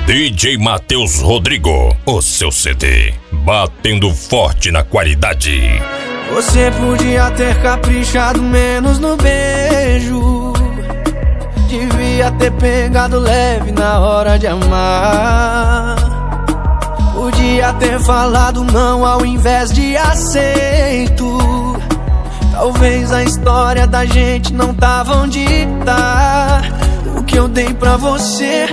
DJ Matheus Rodrigo, o seu CD, batendo forte na qualidade. Você podia ter caprichado menos no beijo, devia ter pegado leve na hora de amar. Podia ter falado não ao invés de aceito. Talvez a história da gente não tava onde tá. O que eu dei pra você,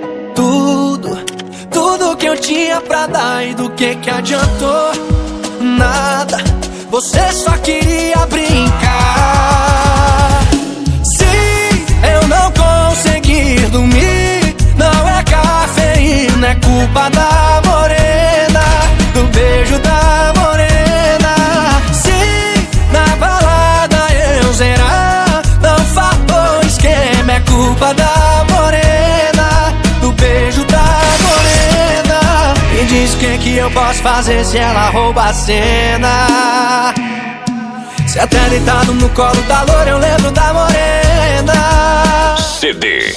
tudo que eu tinha pra dar, e do que adiantou? Nada, você só queria brincar. Se eu não conseguir dormir, não é cafeína, é culpa da morena, do beijo da morena. Se na balada eu zerar, não faltou esquema, é culpa da morena, do beijo da morena. Me diz o que eu posso fazer se ela rouba a cena. Se até deitado no colo da loura eu lembro da morena. CD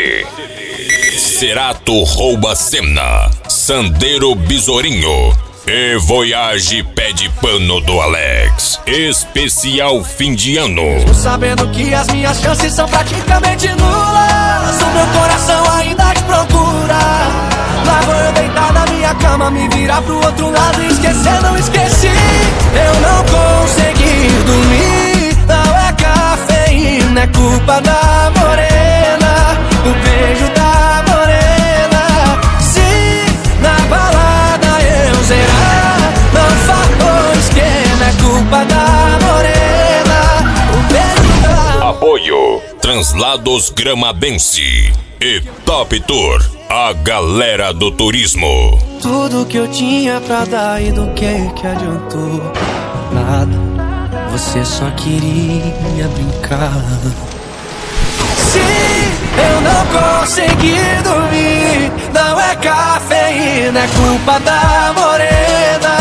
Cerato rouba cena, Sandero Besourinho e Voyage pé de pano do Alex. Especial fim de ano. Tô sabendo que as minhas chances são praticamente nulas. O meu coração ainda te procura. Lá vou eu deitar na minha cama, me virar pro outro lado e esquecer, não esqueci. Eu não consegui dormir, não é cafeína, é culpa da morena, do beijo da morena. Se na balada eu zerar, não faltou esquema, é culpa da morena, o beijo da... Apoio Translados Gramadense e Top Tour, a galera do turismo. Tudo que eu tinha pra dar, e do que adiantou? Nada, você só queria brincar. Se eu não conseguir dormir, não é cafeína, é culpa da morena.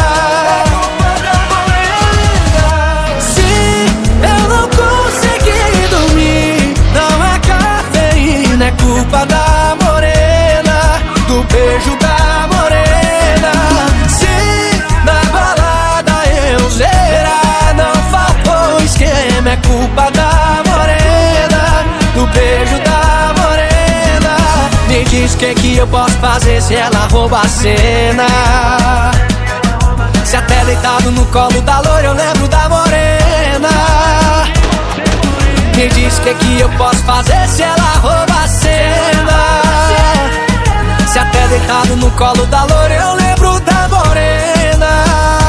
Se eu não conseguir dormir, não é cafeína, é culpa da morena, do beijo da morena. Se na balada eu zerar, não faltou esquema, é culpa da morena, do beijo da morena. Me diz o que eu posso fazer se ela rouba a cena. Se até deitado no colo da loura eu lembro da morena. Me diz o que eu posso fazer se ela rouba a cena. Se até deitado no colo da loura eu lembro da morena.